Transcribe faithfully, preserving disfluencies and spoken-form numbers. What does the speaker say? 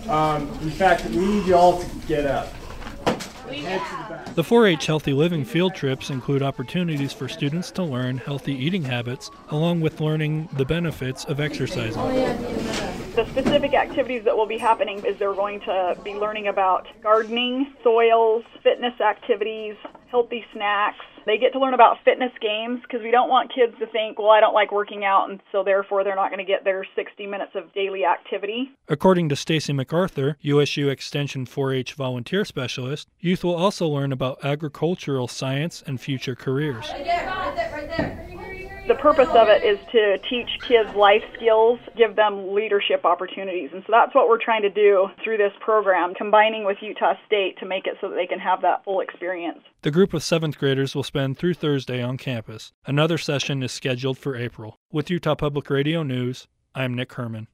Um, in fact, we need you all to get up. Head to the back. The four H Healthy Living field trips include opportunities for students to learn healthy eating habits, along with learning the benefits of exercising. The specific activities that will be happening is they're going to be learning about gardening, soils, fitness activities, healthy snacks. They get to learn about fitness games because we don't want kids to think, well, I don't like working out, and so therefore they're not going to get their sixty minutes of daily activity. According to Stacy MacArthur, U S U Extension four H volunteer specialist, youth will also learn about agricultural science and future careers. Right there, right there, right there. The purpose of it is to teach kids life skills, give them leadership opportunities. And so that's what we're trying to do through this program, combining with Utah State to make it so that they can have that full experience. The group of seventh graders will spend through Thursday on campus. Another session is scheduled for April. With Utah Public Radio News, I'm Nick Herman.